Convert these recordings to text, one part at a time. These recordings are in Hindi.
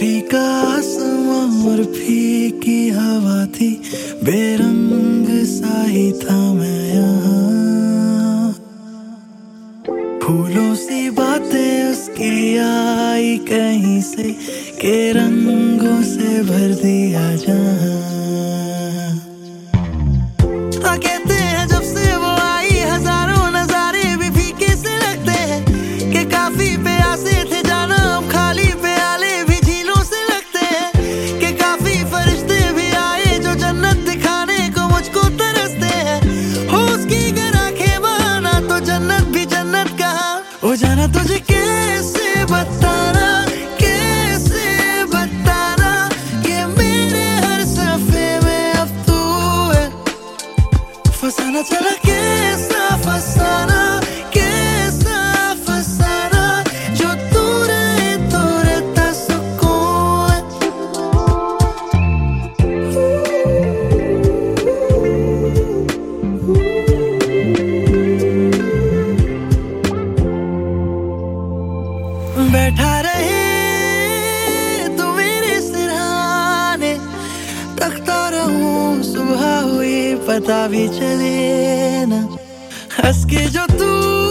फीका आसमां और फीकी हवा थी, बेरंग सा ही था मैं यहाँ। फूलों सी बातें उसकी आई कहीं से, के रंगों से भर दिया जहाँ। कहते हैं जब से वो आई हजारों नजारे भी फीके से लगते हैं, कि काफी प्यासे थे जाना हम खाली प्याले भी झीलों से लगते हैं, कि काफी फरिश्ते भी आए जो जन्नत दिखाने को मुझको तरसते हैं। हो उसकी अगर आंखें बहाना तो जन्नत भी जन्नत कहाँ। वो जाना तुझे कैसे बताना, कैसे बताना, कि मेरे हर सफे में अब तू है। फसाना चला कैसा फसाना, कैसा फसाना, जो तू रहे तो रहता सुकून है। बैठा रहे तू मेरे सिरहाने, तकता रहूं सुबह हुई पता भी चले ना। हंस के जो तू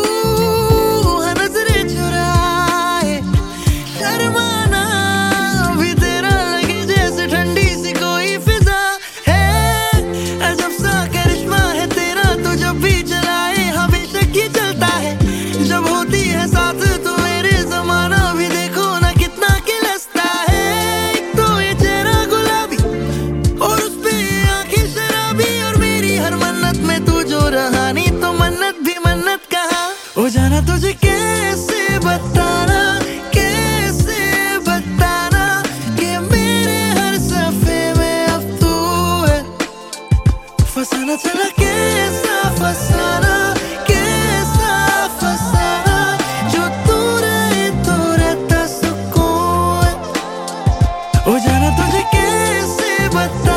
नजरें चुराए, शर्माना भी तेरा लगे जैसे ठंडी सी कोई फिजा है। अजब सा करिश्मा है तेरा, तू जब भी चलाए हमेशा ही चलता है। जब होती है साथ तू मेरे, जमाना भी देखो ना कितना खिलस्ता है। एक तो ये चेहरा गुलाबी और उस पे आंखें शराबी, और मेरी हर मन्नत में तू जो रहा नहीं तो मन्नत भी मन्नत कहाँ। वो जाना तुझे कैसे बताना, कैसे बताना, कि मेरे हर सफे में अब तू है। फसाना चला कैसा फसाना, कैसा फसाना, जो तू रहे तो रहता सुकून है। वो जाना तुझे कैसे बताना।